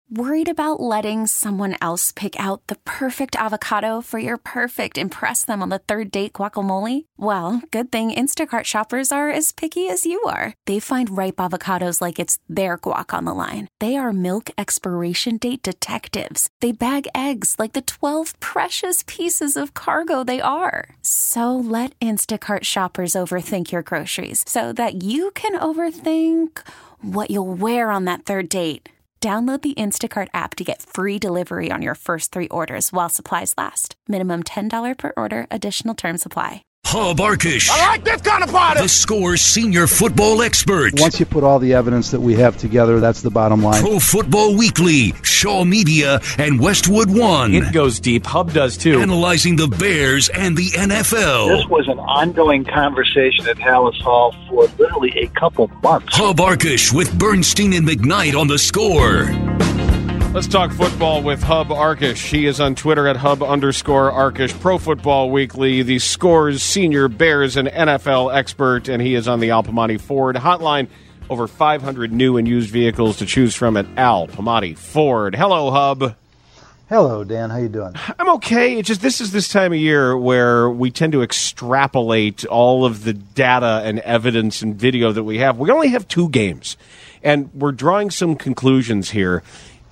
Worried about letting someone else pick out the perfect avocado for your perfect impress them on the third date guacamole? Well, good thing Instacart shoppers are as picky as you are. They find ripe avocados like it's their guac on the line. They are milk expiration date detectives. They bag eggs like the 12 precious pieces of cargo they are. So let Instacart shoppers overthink your groceries so that you can overthink what you'll wear on that third date. Download the Instacart app to get free delivery on your first 3 orders while supplies last. Minimum $10 per order. Additional terms apply. Hub Arkush. I like this kind of party. The Score's senior football expert. Once you put all the evidence that we have together, that's the bottom line. Pro Football Weekly, Shaw Media, and Westwood One. It goes deep. Hub does too. Analyzing the Bears and the NFL. This was an ongoing conversation at Hallis Hall for literally a couple months. Hub Arkush with Bernstein and McKnight on The Score. Let's talk football with Hub Arkush. He is on Twitter at Hub_Arkush. Pro Football Weekly, the Score's senior Bears and NFL expert, and he is on the Al Pamati Ford hotline. Over 500 new and used vehicles to choose from at Al Pamati Ford. Hello, Hub. Hello, Dan. How you doing? I'm okay. It's just this is this time of year where we tend to extrapolate all of the data and evidence and video that we have. We only have 2 games, and we're drawing some conclusions here.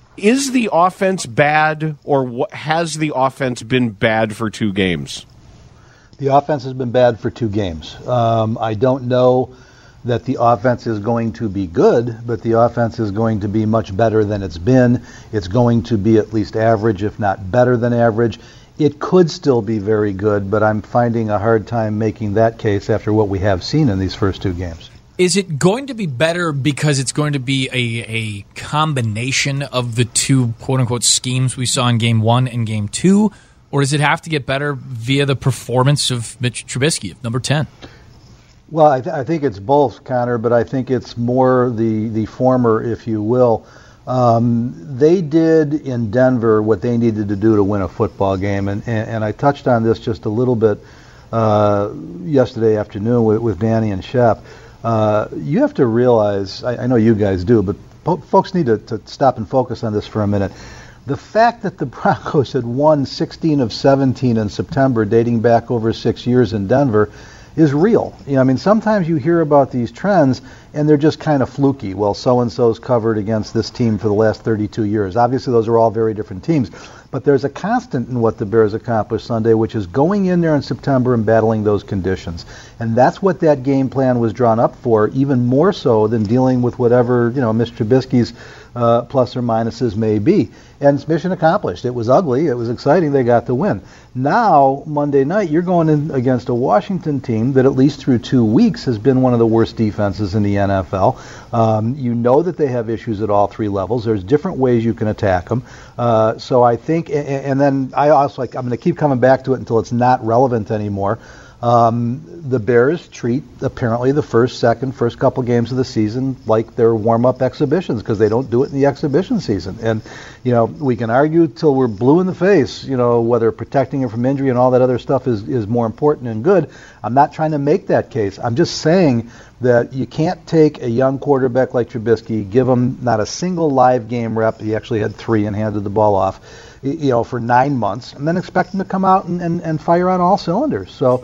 Is the offense bad, or has the offense been bad for 2 games? The offense has been bad for 2 games. I don't know that the offense is going to be good, but the offense is going to be much better than it's been. It's going to be at least average, if not better than average. It could still be very good, but I'm finding a hard time making that case after what we have seen in these first 2 games. Is it going to be better because it's going to be a combination of the 2 quote-unquote schemes we saw in Game 1 and Game 2, or does it have to get better via the performance of Mitch Trubisky, of number 10? Well, I think it's both, Connor, but I think it's more the former, if you will. They did in Denver what they needed to do to win a football game, and I touched on this just a little bit yesterday afternoon with Danny and Shep. You have to realize, I know you guys do, but folks need to stop and focus on this for a minute. The fact that the Broncos had won 16 of 17 in September, dating back over 6 years in Denver, is real. I mean, sometimes you hear about these trends and they're just kind of fluky. Well, so-and-so's covered against this team for the last 32 years. Obviously, those are all very different teams. But there's a constant in what the Bears accomplished Sunday, which is going in there in September and battling those conditions. And that's what that game plan was drawn up for, even more so than dealing with whatever, Mr. Trubisky's plus or minuses may be. And it's mission accomplished. It was ugly. It was exciting. They got the win. Now, Monday night, you're going in against a Washington team that at least through 2 weeks has been one of the worst defenses in the NFL. You know that they have issues at all 3 levels. There's different ways you can attack them. So I think, and then I also, I'm going to keep coming back to it until it's not relevant anymore. The Bears treat apparently the first couple games of the season like they're warm-up exhibitions because they don't do it in the exhibition season. And, we can argue till we're blue in the face, whether protecting him from injury and all that other stuff is more important and good. I'm not trying to make that case. I'm just saying that you can't take a young quarterback like Trubisky, give him not a single live game rep. He actually had 3 and handed the ball off, for 9 months, and then expect him to come out and fire on all cylinders. So,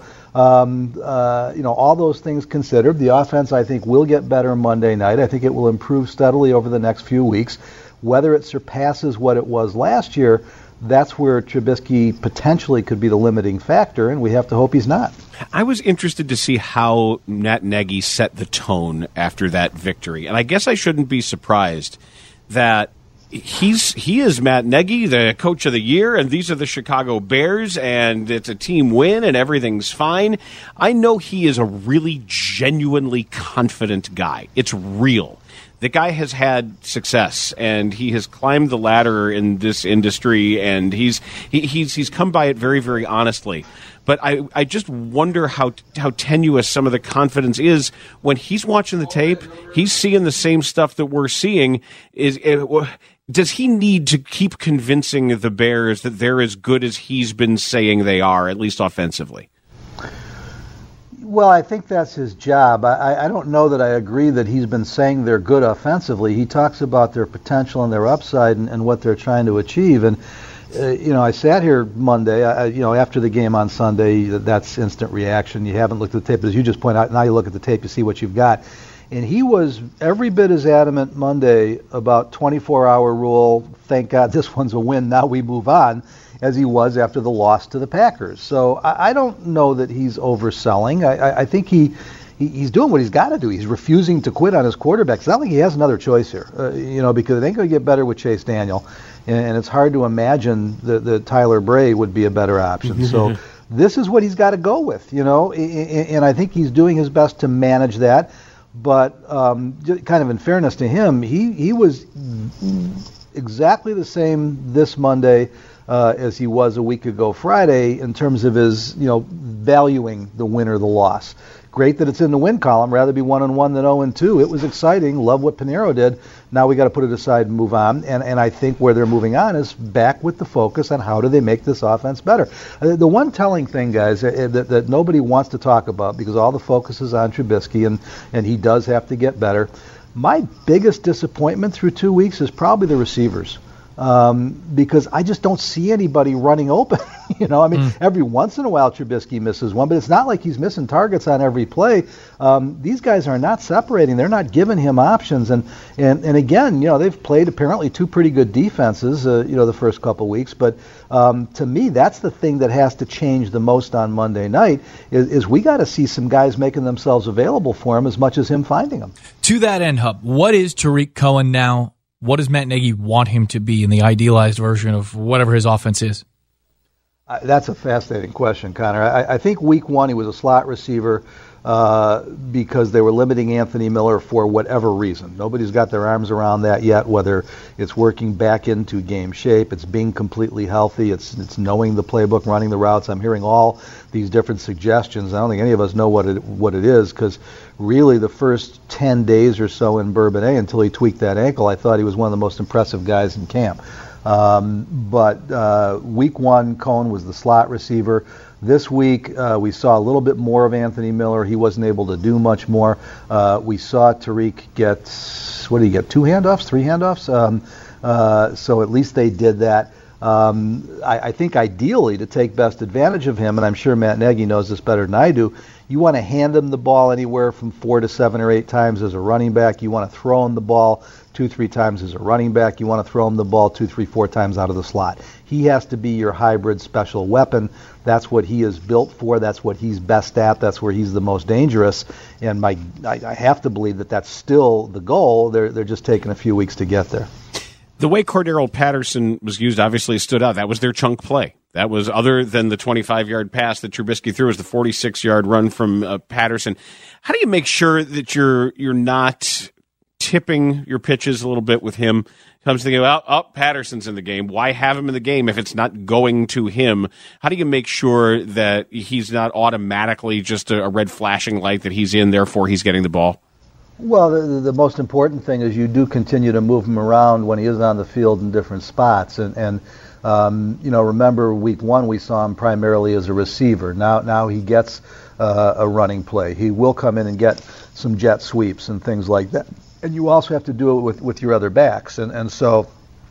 all those things considered, the offense, I think, will get better Monday night. I think it will improve steadily over the next few weeks. Whether it surpasses what it was last year, that's where Trubisky potentially could be the limiting factor, and we have to hope he's not. I was interested to see how Matt Nagy set the tone after that victory, and I guess I shouldn't be surprised that he is Matt Nagy, the coach of the year, and these are the Chicago Bears, and it's a team win, and everything's fine. I know he is a really genuinely confident guy. It's real. The guy has had success, and he has climbed the ladder in this industry, and he's come by it very, very honestly. But I just wonder how tenuous some of the confidence is when he's watching the tape. He's seeing the same stuff that we're seeing. Does he need to keep convincing the Bears that they're as good as he's been saying they are, at least offensively? Well, I think that's his job. I don't know that I agree that he's been saying they're good offensively. He talks about their potential and their upside and what they're trying to achieve. And, I sat here Monday, after the game on Sunday, that's instant reaction. You haven't looked at the tape. As you just point out, now you look at the tape, you see what you've got. And he was every bit as adamant Monday about 24-hour rule, thank God this one's a win, now we move on, as he was after the loss to the Packers. So I don't know that he's overselling. I think he's doing what he's got to do. He's refusing to quit on his quarterback. It's not like he has another choice here, because it ain't going to get better with Chase Daniel. And it's hard to imagine that Tyler Bray would be a better option. So this is what he's got to go with, and I think he's doing his best to manage that. But kind of in fairness to him, he was exactly the same this Monday as he was a week ago Friday in terms of his, valuing the win or the loss. Great that it's in the win column. Rather be 1-1 than 0-2. It was exciting. Love what Pinheiro did. Now we got to put it aside and move on. And I think where they're moving on is back with the focus on how do they make this offense better. The one telling thing, guys, that nobody wants to talk about because all the focus is on Trubisky and he does have to get better. My biggest disappointment through 2 weeks is probably the receivers. Because I just don't see anybody running open. Every once in a while Trubisky misses one, but it's not like he's missing targets on every play. These guys are not separating. They're not giving him options. And again, they've played apparently two pretty good defenses, the first couple weeks. But to me, that's the thing that has to change the most on Monday night is we got to see some guys making themselves available for him as much as him finding them. To that end, Hub, what is Tariq Cohen now? What does Matt Nagy want him to be in the idealized version of whatever his offense is? That's a fascinating question, Connor. I think week one he was a slot receiver because they were limiting Anthony Miller for whatever reason. Nobody's got their arms around that yet, whether it's working back into game shape, it's being completely healthy, it's knowing the playbook, running the routes. I'm hearing all these different suggestions. I don't think any of us know what it is because really the first 10 days or so in Bourbonnais until he tweaked that ankle, I thought he was one of the most impressive guys in camp. But week one, Cohen was the slot receiver. This week, we saw a little bit more of Anthony Miller. He wasn't able to do much more. We saw Tariq get, 2 handoffs, 3 handoffs? So at least they did that. I think ideally to take best advantage of him, and I'm sure Matt Nagy knows this better than I do, you want to hand him the ball anywhere from 4 to 7 or 8 times as a running back. You want to throw him the ball 2-3 times as a running back. You want to throw him the ball 2-3-4 times out of the slot. He has to be your hybrid special weapon. That's what he is built for. That's what he's best at. That's where he's the most dangerous. And I have to believe that that's still the goal. They're just taking a few weeks to get there. The way Cordero Patterson was used obviously stood out. That was their chunk play. That was, other than the 25-yard pass that Trubisky threw, was the 46-yard run from Patterson. How do you make sure that you're not tipping your pitches a little bit with him? Comes thinking, Patterson's in the game. Why have him in the game if it's not going to him? How do you make sure that he's not automatically just a red flashing light that he's in, therefore he's getting the ball? Well, the most important thing is you do continue to move him around when he is on the field in different spots. And remember week one we saw him primarily as a receiver. Now he gets a running play. He will come in and get some jet sweeps and things like that. And you also have to do it with your other backs. And so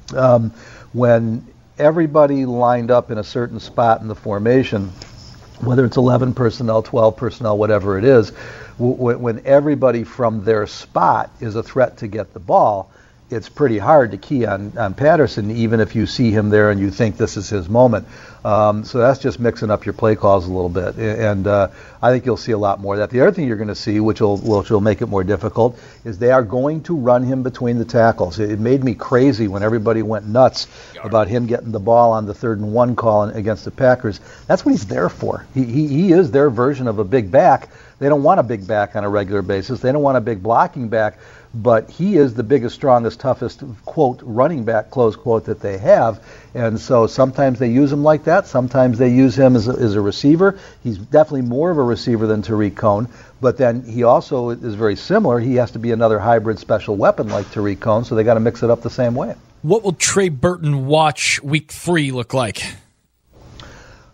when everybody lined up in a certain spot in the formation, whether it's 11 personnel, 12 personnel, whatever it is, when everybody from their spot is a threat to get the ball, it's pretty hard to key on Patterson, even if you see him there and you think this is his moment. So that's just mixing up your play calls a little bit. And I think you'll see a lot more of that. The other thing you're going to see, which will make it more difficult, is they are going to run him between the tackles. It made me crazy when everybody went nuts about him getting the ball on the 3rd and 1 call against the Packers. That's what he's there for. He is their version of a big back. They don't want a big back on a regular basis. They don't want a big blocking back. But he is the biggest, strongest, toughest, quote, running back, close quote, that they have. And so sometimes they use him like that. Sometimes they use him as a receiver. He's definitely more of a receiver than Tariq Cohen. But then he also is very similar. He has to be another hybrid special weapon like Tariq Cohen, so they got to mix it up the same way. What will Trey Burton watch week 3 look like?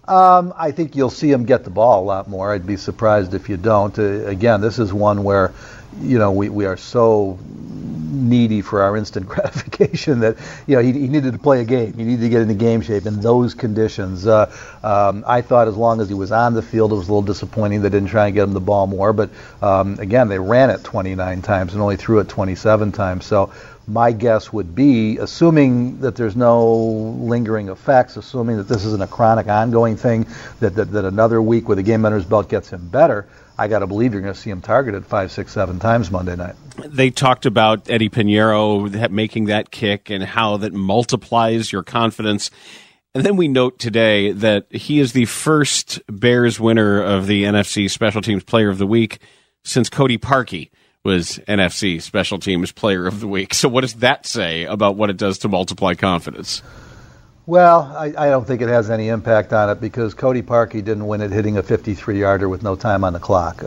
I think you'll see him get the ball a lot more. I'd be surprised if you don't. Again, this is one where, we are so needy for our instant gratification that, he needed to play a game. He needed to get into game shape in those conditions. I thought as long as he was on the field, it was a little disappointing they didn't try and get him the ball more. But, again, they ran it 29 times and only threw it 27 times. So my guess would be, assuming that there's no lingering effects, assuming that this isn't a chronic ongoing thing, that another week with a game under his belt gets him better, I got to believe you're going to see him targeted 5, 6, 7 times Monday night. They talked about Eddie Pinheiro making that kick and how that multiplies your confidence. And then we note today that he is the first Bears winner of the NFC Special Teams Player of the Week since Cody Parkey was NFC Special Teams Player of the Week. So what does that say about what it does to multiply confidence? Well, I don't think it has any impact on it because Cody Parkey didn't win it hitting a 53-yarder with no time on the clock.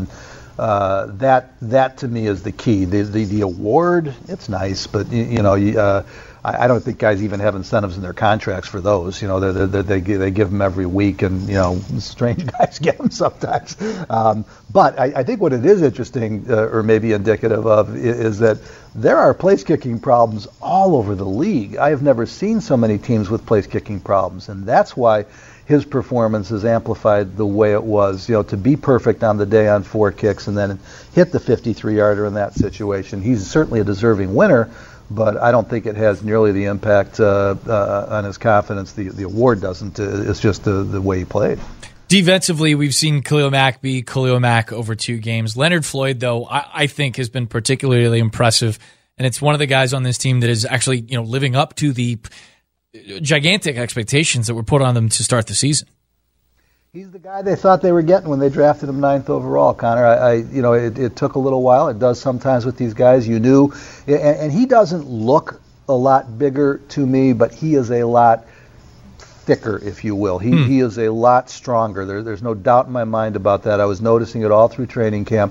That to me is the key. The award, it's nice, but I don't think guys even have incentives in their contracts for those. They give them every week, and strange guys get them sometimes. But I think what it is interesting, or maybe indicative of, is that there are place-kicking problems all over the league. I have never seen so many teams with place-kicking problems, and that's why his performance is amplified the way it was. To be perfect on the day on 4 kicks and then hit the 53-yarder in that situation. He's certainly a deserving winner, but I don't think it has nearly the impact on his confidence. The award doesn't. It's just the way he played. Defensively, we've seen Khalil Mack be Khalil Mack over 2 games. Leonard Floyd, though, I think has been particularly impressive, and it's one of the guys on this team that is actually living up to the gigantic expectations that were put on them to start the season. He's the guy they thought they were getting when they drafted him 9th overall, Connor. It took a little while. It does sometimes with these guys. You knew, and he doesn't look a lot bigger to me, but he is a lot thicker, if you will. He is a lot stronger. There's no doubt in my mind about that. I was noticing it all through training camp.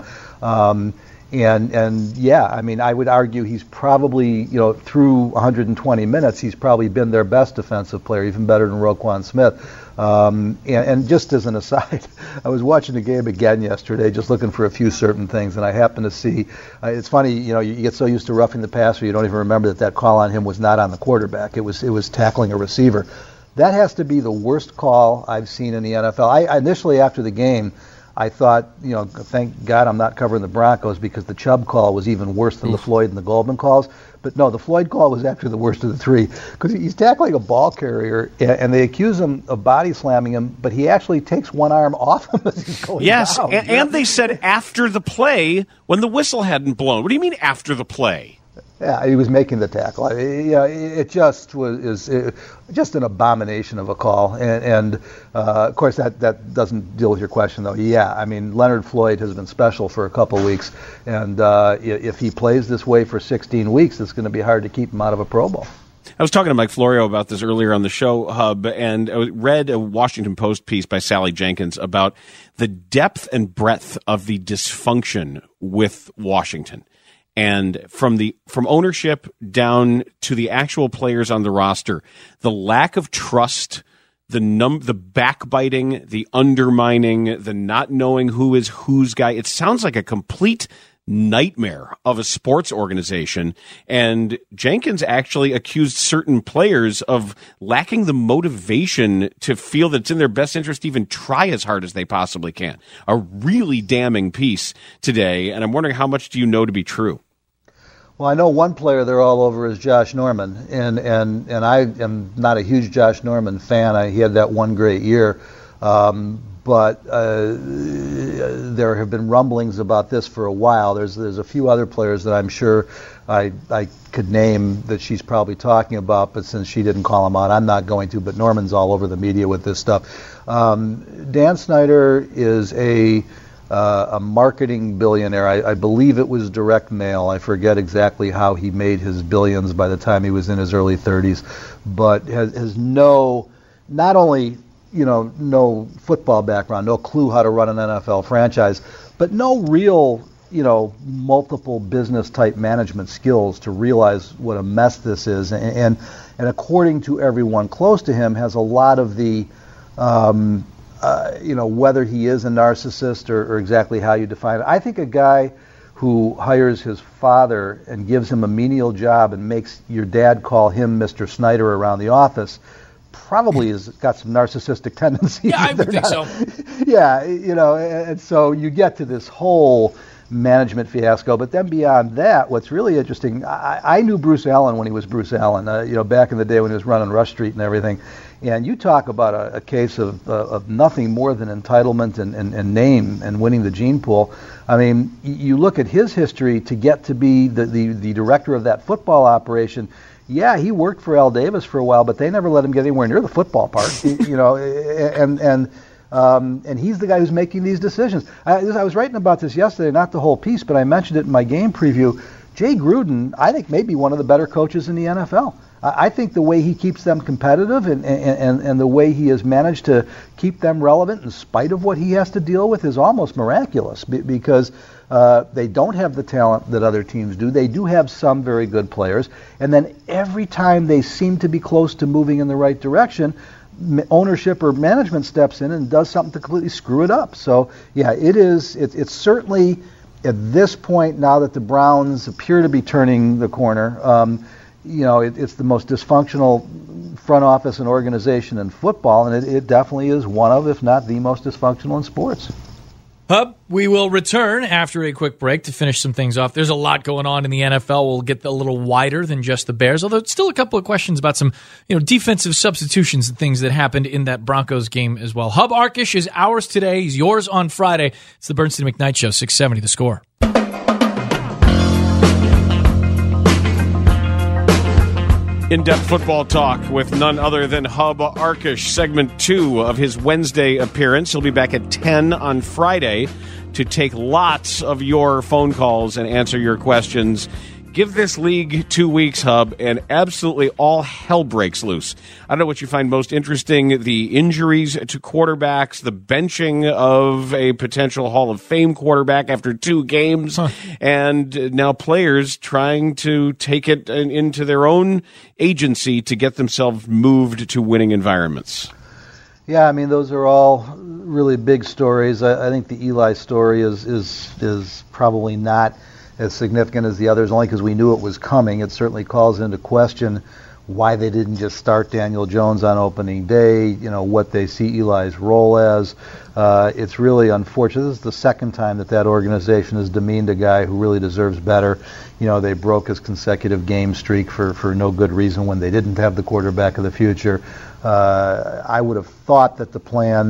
And yeah, I mean, I would argue he's probably, through 120 minutes, he's probably been their best defensive player, even better than Roquan Smith. And just as an aside, I was watching the game again yesterday, just looking for a few certain things, and I happened to see, it's funny, you get so used to roughing the passer, you don't even remember that call on him was not on the quarterback. It was tackling a receiver. That has to be the worst call I've seen in the NFL. I initially, after the game, I thought, thank God I'm not covering the Broncos because the Chubb call was even worse than the Floyd and the Goldman calls. But no, the Floyd call was actually the worst of the 3 because he's tackling a ball carrier and they accuse him of body slamming him, but he actually takes one arm off him as he's going down. And they said after the play when the whistle hadn't blown. What do you mean after the play? Yeah, he was making the tackle. It just was just an abomination of a call. And of course, that doesn't deal with your question, though. Yeah, I mean, Leonard Floyd has been special for a couple weeks. And if he plays this way for 16 weeks, it's going to be hard to keep him out of a Pro Bowl. I was talking to Mike Florio about this earlier on the show, Hub, and I read a Washington Post piece by Sally Jenkins about the depth and breadth of the dysfunction with Washington. And from ownership down to the actual players on the roster, the lack of trust, the backbiting, the undermining, the not knowing who is whose guy. It sounds like a complete nightmare of a sports organization. And Jenkins actually accused certain players of lacking the motivation to feel that it's in their best interest to even try as hard as they possibly can. A really damning piece today. And I'm wondering, how much do you know to be true? Well, I know one player they're all over is Josh Norman, and I am not a huge Josh Norman fan. He had that one great year, but there have been rumblings about this for a while. There's a few other players that I'm sure I could name that she's probably talking about, but since she didn't call them out, I'm not going to. But Norman's all over the media with this stuff. Dan Snyder is a marketing billionaire. I believe it was direct mail. I forget exactly how he made his billions by the time he was in his early 30s, but has no football background, no clue how to run an NFL franchise, but no real, multiple business type management skills to realize what a mess this is. And according to everyone close to him, has a lot of the whether he is a narcissist or exactly how you define it. I think a guy who hires his father and gives him a menial job and makes your dad call him Mr. Snyder around the office probably has got some narcissistic tendencies. Yeah, I would think so. Yeah, and so you get to this whole management fiasco. But then beyond that, what's really interesting, I knew Bruce Allen when he was Bruce Allen, back in the day when he was running Rush Street and everything. And you talk about a case of nothing more than entitlement and name and winning the gene pool. I mean, you look at his history to get to be the director of that football operation. Yeah, he worked for Al Davis for a while, but they never let him get anywhere near the football part. And he's the guy who's making these decisions. I was writing about this yesterday, not the whole piece, but I mentioned it in my game preview. Jay Gruden, I think, may be one of the better coaches in the NFL. I think the way he keeps them competitive and the way he has managed to keep them relevant in spite of what he has to deal with is almost miraculous because they don't have the talent that other teams do. They do have some very good players. And then every time they seem to be close to moving in the right direction, ownership or management steps in and does something to completely screw it up. So, yeah, it's certainly at this point, now that the Browns appear to be turning the corner, it's the most dysfunctional front office and organization in football, and it definitely is one of, if not the most dysfunctional in sports. Hub, we will return after a quick break to finish some things off. There's a lot going on in the NFL. We'll get a little wider than just the Bears, although it's still a couple of questions about some defensive substitutions and things that happened in that Broncos game as well. Hub Arkush is ours today. He's yours on Friday. It's the Bernstein McKnight Show, 670 The Score. In-depth football talk with none other than Hub Arkush, segment 2 of his Wednesday appearance. He'll be back at 10 on Friday to take lots of your phone calls and answer your questions. Give this league 2 weeks, Hub, and absolutely all hell breaks loose. I don't know what you find most interesting, the injuries to quarterbacks, the benching of a potential Hall of Fame quarterback after 2 games, and now players trying to take it into their own agency to get themselves moved to winning environments. Yeah, I mean, those are all really big stories. I think the Eli story is probably not as significant as the others, only because we knew it was coming. It certainly calls into question why they didn't just start Daniel Jones on opening day, what they see Eli's role as. It's really unfortunate. This is the second time that organization has demeaned a guy who really deserves better. They broke his consecutive game streak for no good reason when they didn't have the quarterback of the future. I would have thought that the plan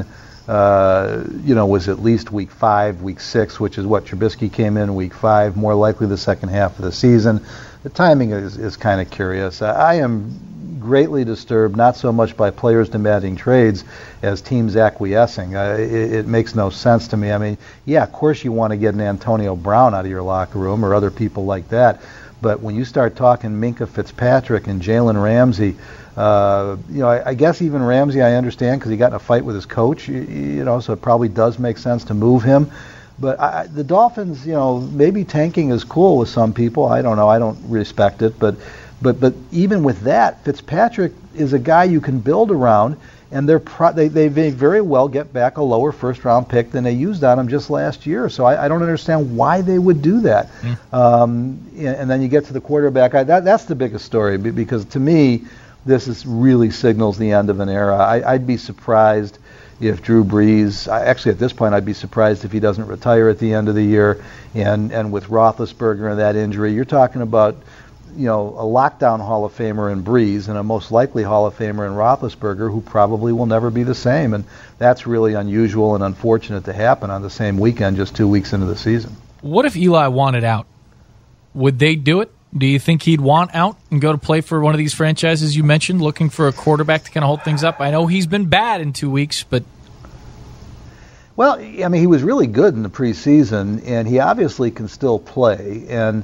was at least week 5, week 6, which is what Trubisky came in week 5, more likely the second half of the season. The timing is kind of curious. I am greatly disturbed, not so much by players demanding trades as teams acquiescing. It makes no sense to me. I mean, yeah, of course you want to get an Antonio Brown out of your locker room or other people like that, but when you start talking Minkah Fitzpatrick and Jalen Ramsey, I guess even Ramsey I understand because he got in a fight with his coach, so it probably does make sense to move him. But the Dolphins, maybe tanking is cool with some people. I don't know. I don't respect it. But even with that, Fitzpatrick is a guy you can build around, and they may very well get back a lower first-round pick than they used on him just last year. So I don't understand why they would do that. And then you get to the quarterback. That's the biggest story because to me, this really signals the end of an era. I'd be surprised if Drew Brees, actually at this point I'd be surprised if he doesn't retire at the end of the year. And with Roethlisberger and that injury, you're talking about a lockdown Hall of Famer in Brees and a most likely Hall of Famer in Roethlisberger who probably will never be the same. And that's really unusual and unfortunate to happen on the same weekend just 2 weeks into the season. What if Eli wanted out? Would they do it? Do you think he'd want out and go to play for one of these franchises you mentioned, looking for a quarterback to kind of hold things up? I know he's been bad in 2 weeks, but... Well, I mean, he was really good in the preseason, and he obviously can still play. And,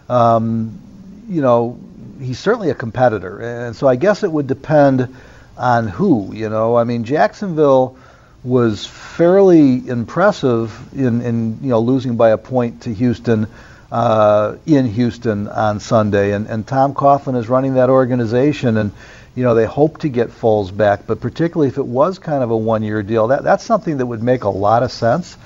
he's certainly a competitor. And so I guess it would depend on who, I mean, Jacksonville was fairly impressive in losing by a point to Houston in Houston on Sunday, and Tom Coughlin is running that organization, and they hope to get Foles back, but particularly if it was kind of a one-year deal, that's something that would make a lot of sense.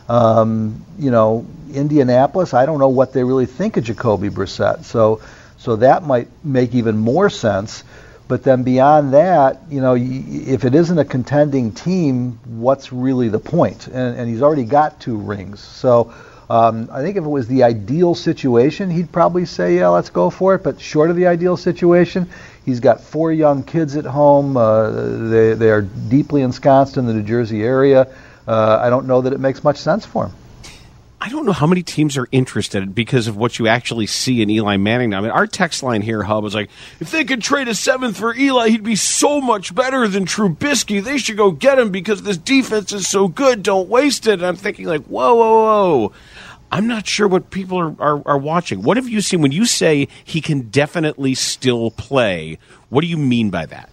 Indianapolis, I don't know what they really think of Jacoby Brissett, so that might make even more sense. But then beyond that, if it isn't a contending team, what's really the point? And he's already got 2 rings. So I think if it was the ideal situation, he'd probably say, yeah, let's go for it. But short of the ideal situation, he's got 4 young kids at home. They are deeply ensconced in the New Jersey area. I don't know that it makes much sense for him. I don't know how many teams are interested because of what you actually see in Eli Manning now. I mean, our text line here, Hub, was like, if they could trade a 7th for Eli, he'd be so much better than Trubisky. They should go get him because this defense is so good. Don't waste it. And I'm thinking like, whoa. I'm not sure what people are watching. What have you seen when you say he can definitely still play? What do you mean by that?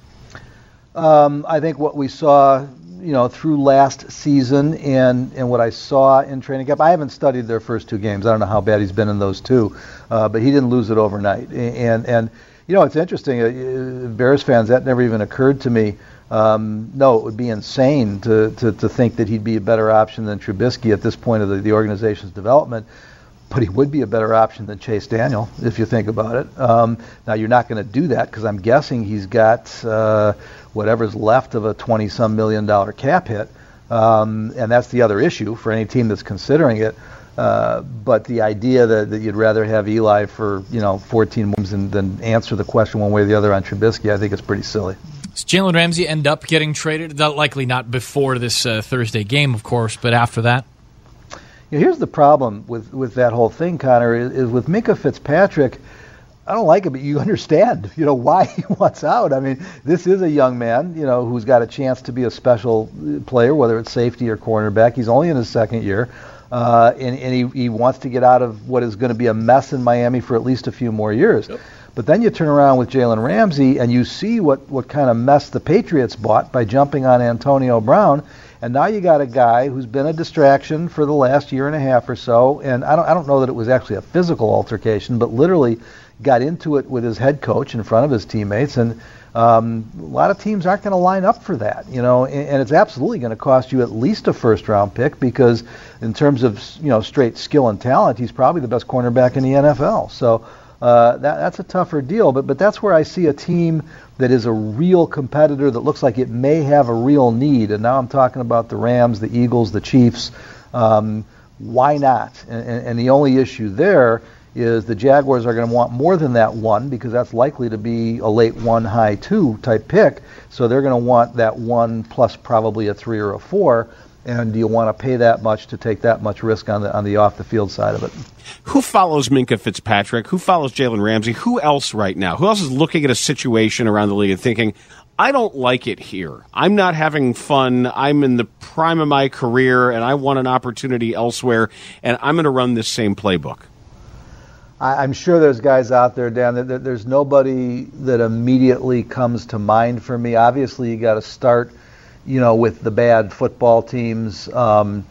I think what we saw through last season and what I saw in training camp. I haven't studied their first 2 games. I don't know how bad he's been in those 2, but he didn't lose it overnight. And it's interesting. Bears fans, that never even occurred to me. No, it would be insane to think that he'd be a better option than Trubisky at this point of the organization's development. But he would be a better option than Chase Daniel, if you think about it. Now, you're not going to do that because I'm guessing he's got whatever's left of a $20-some million cap hit. And that's the other issue for any team that's considering it. But the idea that you'd rather have Eli for 14 games than answer the question one way or the other on Trubisky, I think it's pretty silly. Does Jalen Ramsey end up getting traded? Likely not before this Thursday game, of course, but after that? Here's the problem with that whole thing, Connor, is with Minkah Fitzpatrick. I don't like it, but you understand, why he wants out. I mean, this is a young man, who's got a chance to be a special player, whether it's safety or cornerback. He's only in his 2nd year, and he wants to get out of what is going to be a mess in Miami for at least a few more years. Yep. But then you turn around with Jalen Ramsey, and you see what kind of mess the Patriots bought by jumping on Antonio Brown. And now you got a guy who's been a distraction for the last year and a half or so, and I don't know that it was actually a physical altercation, but literally got into it with his head coach in front of his teammates, and a lot of teams aren't going to line up for that, and it's absolutely going to cost you at least a 1st-round pick because in terms of straight skill and talent, he's probably the best cornerback in the NFL. So that's a tougher deal, but that's where I see a team that is a real competitor that looks like it may have a real need. And now I'm talking about the Rams, the Eagles, the Chiefs. Why not? And the only issue there is the Jaguars are going to want more than that 1 because that's likely to be a late 1, high 2 type pick. So they're going to want that 1 plus probably a 3 or a 4. And do you want to pay that much to take that much risk on the off-the-field side of it? Who follows Minkah Fitzpatrick? Who follows Jalen Ramsey? Who else right now? Who else is looking at a situation around the league and thinking, I don't like it here. I'm not having fun. I'm in the prime of my career, and I want an opportunity elsewhere, and I'm going to run this same playbook? I'm sure there's guys out there, Dan. There's nobody that immediately comes to mind for me. Obviously, you got to start with the bad football teams. And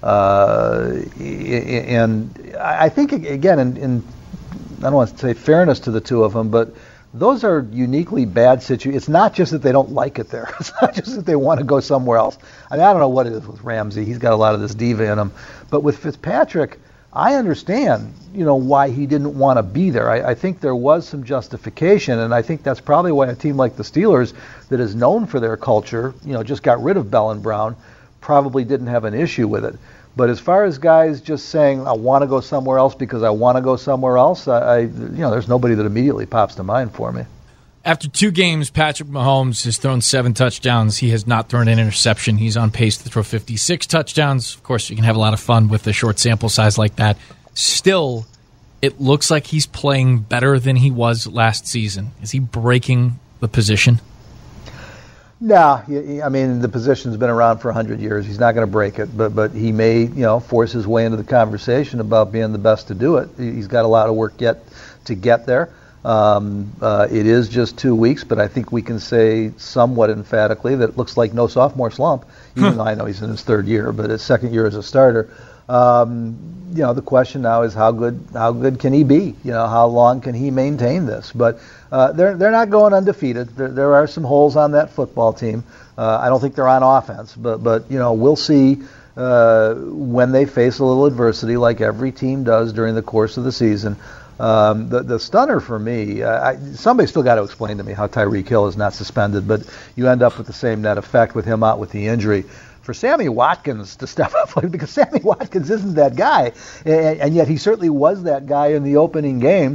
I think, again, in I don't want to say fairness to the 2 of them, but those are uniquely bad situations. It's not just that they don't like it there. It's not just that they want to go somewhere else. I mean, I don't know what it is with Ramsey. He's got a lot of this diva in him. But with Fitzpatrick, I understand, why he didn't want to be there. I think there was some justification, and I think that's probably why a team like the Steelers, that is known for their culture, just got rid of Bell and Brown, probably didn't have an issue with it. But as far as guys just saying, I want to go somewhere else because I want to go somewhere else, there's nobody that immediately pops to mind for me. After 2 games, Patrick Mahomes has thrown 7 touchdowns. He has not thrown an interception. He's on pace to throw 56 touchdowns. Of course, you can have a lot of fun with a short sample size like that. Still, it looks like he's playing better than he was last season. Is he breaking the position? No, I mean, the position's been around for 100 years. He's not going to break it, but he may, force his way into the conversation about being the best to do it. He's got a lot of work yet to get there. It is just 2 weeks, but I think we can say somewhat emphatically that it looks like no sophomore slump, even though I know he's in his 3rd year, but his 2nd year as a starter. The question now is how good can he be? How long can he maintain this? But they're not going undefeated. There are some holes on that football team. I don't think they're on offense, but we'll see when they face a little adversity, like every team does during the course of the season. The stunner for me, somebody still got to explain to me how Tyreek Hill is not suspended, but you end up with the same net effect with him out with the injury. For Sammy Watkins to step up, because Sammy Watkins isn't that guy, and yet he certainly was that guy in the opening game.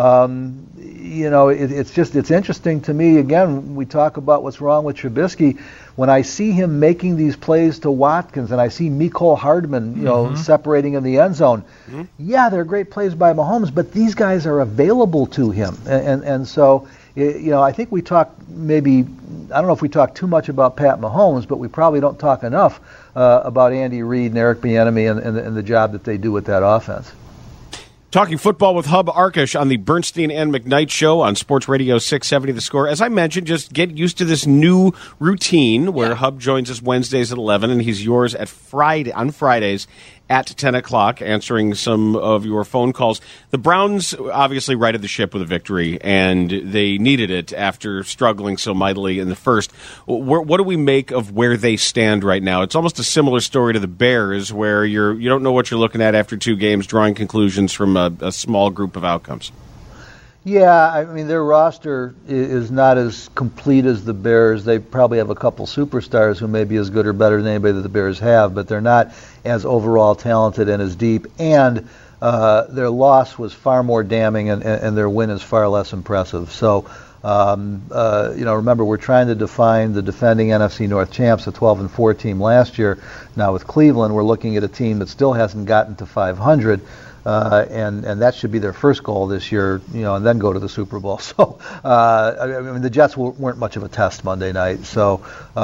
It's interesting to me. Again, we talk about what's wrong with Trubisky. When I see him making these plays to Watkins, and I see Mecole Hardman, separating in the end zone, yeah, they're great plays by Mahomes, but these guys are available to him, and so. I think we talk I don't know if we talk too much about Pat Mahomes, but we probably don't talk enough about Andy Reid and Eric Bieniemy and the job that they do with that offense. Talking football with Hub Arkush on the Bernstein and McKnight Show on Sports Radio 670 The Score. As I mentioned, just get used to this new routine where Hub joins us Wednesdays at 11, and he's yours on Fridays at 10 o'clock, answering some of your phone calls. The Browns obviously righted the ship with a victory, and they needed it after struggling so mightily in the first. What do we make of where they stand right now? It's almost a similar story to the Bears, where you don't know what you're looking at after 2 games, drawing conclusions from a small group of outcomes. Yeah, I mean, their roster is not as complete as the Bears. They probably have a couple superstars who may be as good or better than anybody that the Bears have, but they're not as overall talented and as deep. And their loss was far more damning, and their win is far less impressive. So, remember, we're trying to define the defending NFC North champs, the 12-4 team last year. Now with Cleveland, we're looking at a team that still hasn't gotten to 500. And that should be their first goal this year, and then go to the Super Bowl. So, the Jets weren't much of a test Monday night. So,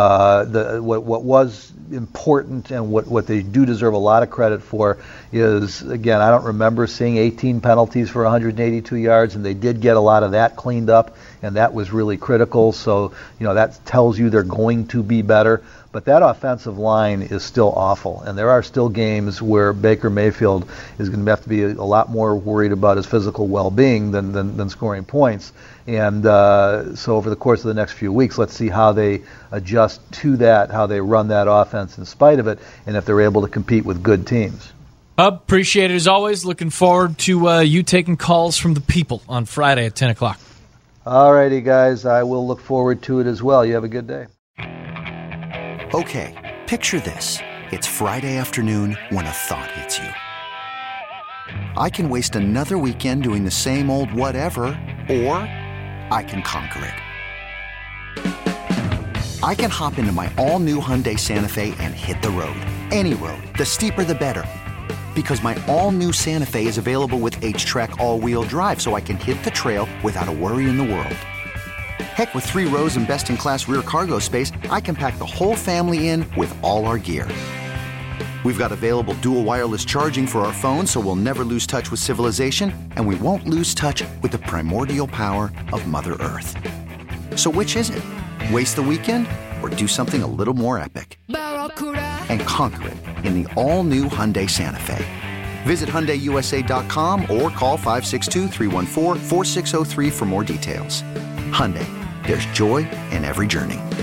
what was important and what they do deserve a lot of credit for is, again, I don't remember seeing 18 penalties for 182 yards, and they did get a lot of that cleaned up, and that was really critical. So, that tells you they're going to be better. But that offensive line is still awful, and there are still games where Baker Mayfield is going to have to be a lot more worried about his physical well-being than scoring points. And so over the course of the next few weeks, let's see how they adjust to that, how they run that offense in spite of it, and if they're able to compete with good teams. Appreciate it as always. Looking forward to you taking calls from the people on Friday at 10 o'clock. All righty, guys. I will look forward to it as well. You have a good day. Okay, picture this. It's Friday afternoon when a thought hits you. I can waste another weekend doing the same old whatever, or I can conquer it. I can hop into my all-new Hyundai Santa Fe and hit the road. Any road. The steeper, the better. Because my all-new Santa Fe is available with H-Track all-wheel drive, so I can hit the trail without a worry in the world. Heck, with 3 rows and best-in-class rear cargo space, I can pack the whole family in with all our gear. We've got available dual wireless charging for our phones, so we'll never lose touch with civilization, and we won't lose touch with the primordial power of Mother Earth. So which is it? Waste the weekend or do something a little more epic? And conquer it in the all-new Hyundai Santa Fe. Visit HyundaiUSA.com or call 562-314-4603 for more details. Hyundai. There's joy in every journey.